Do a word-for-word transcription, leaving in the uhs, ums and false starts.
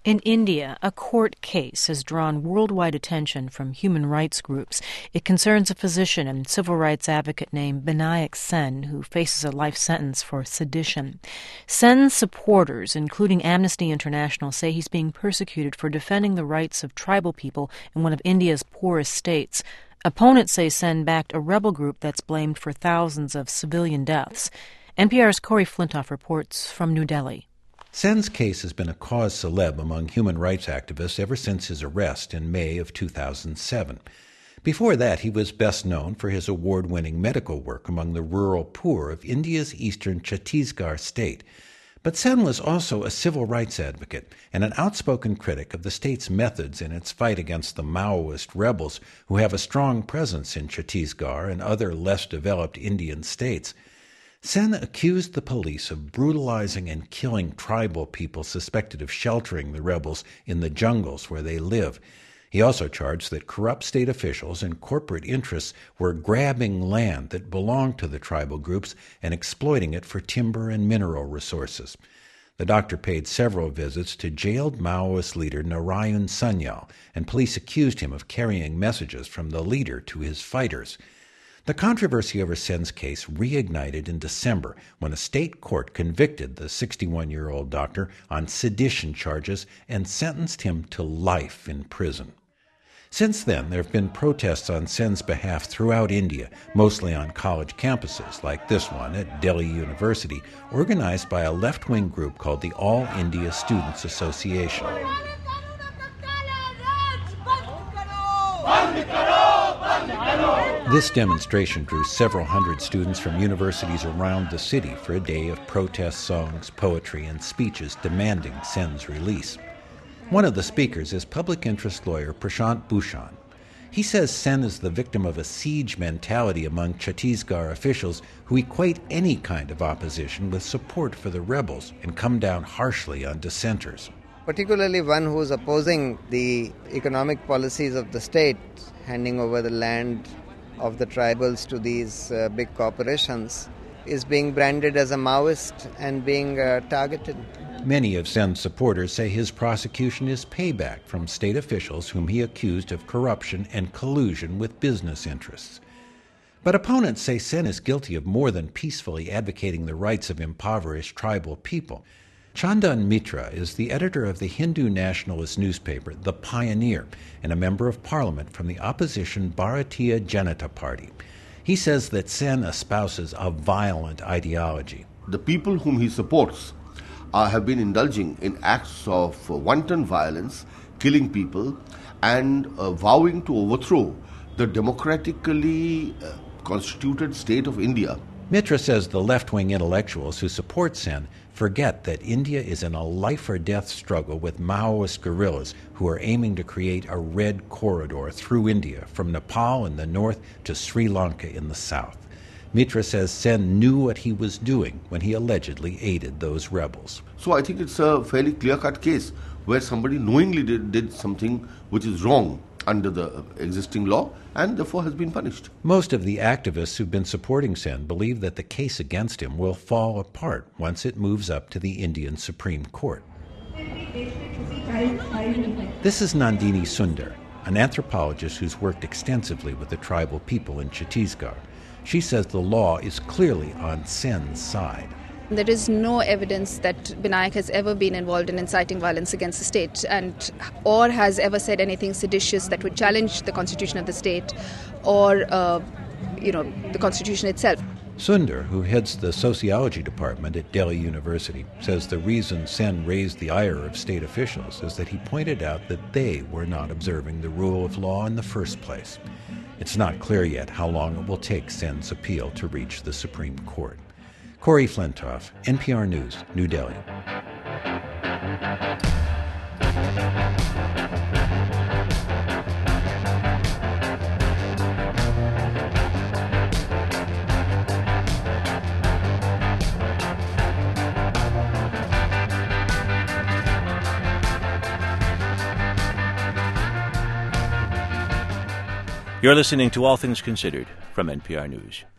In India, a court case has drawn worldwide attention from human rights groups. It concerns a physician and civil rights advocate named Binayak Sen, who faces a life sentence for sedition. Sen's supporters, including Amnesty International, say he's being persecuted for defending the rights of tribal people in one of India's poorest states. Opponents say Sen backed a rebel group that's blamed for thousands of civilian deaths. N P R's Corey Flintoff reports from New Delhi. Sen's case has been a cause célèbre among human rights activists ever since his arrest in May of two thousand seven. Before that, he was best known for his award-winning medical work among the rural poor of India's eastern Chhattisgarh state. But Sen was also a civil rights advocate and an outspoken critic of the state's methods in its fight against the Maoist rebels who have a strong presence in Chhattisgarh and other less developed Indian states. Sen accused the police of brutalizing and killing tribal people suspected of sheltering the rebels in the jungles where they live. He also charged that corrupt state officials and corporate interests were grabbing land that belonged to the tribal groups and exploiting it for timber and mineral resources. The doctor paid several visits to jailed Maoist leader Narayan Sanyal, and police accused him of carrying messages from the leader to his fighters. The controversy over Sen's case reignited in December when a state court convicted the sixty-one-year-old doctor on sedition charges and sentenced him to life in prison. Since then, there have been protests on Sen's behalf throughout India, mostly on college campuses, like this one at Delhi University, organized by a left-wing group called the All India Students Association. This demonstration drew several hundred students from universities around the city for a day of protest songs, poetry, and speeches demanding Sen's release. One of the speakers is public interest lawyer Prashant Bhushan. He says Sen is the victim of a siege mentality among Chhattisgarh officials who equate any kind of opposition with support for the rebels and come down harshly on dissenters. Particularly one who is opposing the economic policies of the state, handing over the land of the tribals to these uh, big corporations, is being branded as a Maoist and being uh, targeted. Many of Sen's supporters say his prosecution is payback from state officials whom he accused of corruption and collusion with business interests. But opponents say Sen is guilty of more than peacefully advocating the rights of impoverished tribal people. Chandan Mitra is the editor of the Hindu nationalist newspaper The Pioneer and a member of parliament from the opposition Bharatiya Janata Party. He says that Sen espouses a violent ideology. The people whom he supports uh, have been indulging in acts of uh, wanton violence, killing people, and uh, vowing to overthrow the democratically uh, constituted state of India. Mitra says the left-wing intellectuals who support Sen forget that India is in a life-or-death struggle with Maoist guerrillas who are aiming to create a red corridor through India from Nepal in the north to Sri Lanka in the south. Mitra says Sen knew what he was doing when he allegedly aided those rebels. So I think it's a fairly clear-cut case where somebody knowingly did, did something which is wrong under the existing law and therefore has been punished. Most of the activists who've been supporting Sen believe that the case against him will fall apart once it moves up to the Indian Supreme Court. This is Nandini Sundar, an anthropologist who's worked extensively with the tribal people in Chhattisgarh. She says the law is clearly on Sen's side. There is no evidence that Binayak has ever been involved in inciting violence against the state and or has ever said anything seditious that would challenge the constitution of the state or, uh, you know, the constitution itself. Sundar, who heads the sociology department at Delhi University, says the reason Sen raised the ire of state officials is that he pointed out that they were not observing the rule of law in the first place. It's not clear yet how long it will take Sen's appeal to reach the Supreme Court. Corey Flintoff, N P R News, New Delhi. You're listening to All Things Considered from N P R News.